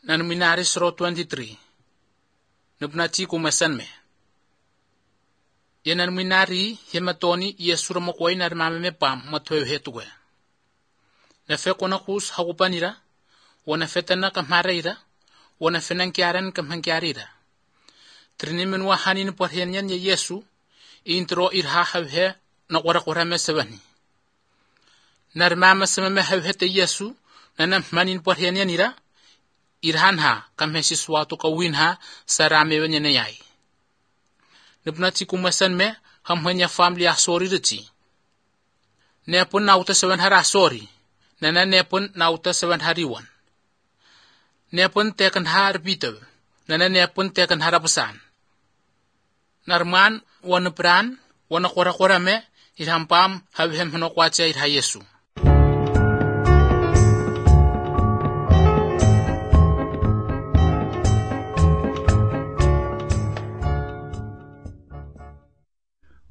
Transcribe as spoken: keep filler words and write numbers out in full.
Nanuminari sro twenty-three. Nupnati kumasan me. Yan nanuminari hematoni Yesu ramokway narmame me pam matwew hetuwe. Nafe kona kus hakupanira, wana fetana kamhareira, wana fenankiaran kamhankiarira. Trinimin wahanin porhenyan ya Yesu, intro irha hawhe na warakura me sabani. Narmama samame hawhete Yesu, nanam manin porhenyan ira, irhanha kamhesi swatu kawinha sarame wenyenayai. Nupnati kumasan me hamhanya family asori riti. Nepun nauta seven hara asori, nana nepun nauta seven hariwan. Nepun tekan har bitaw, nana nepun tekan harapasan. Narman wana pran, wana kora kora me irhampam habhem hanokwatsa irha Yesu.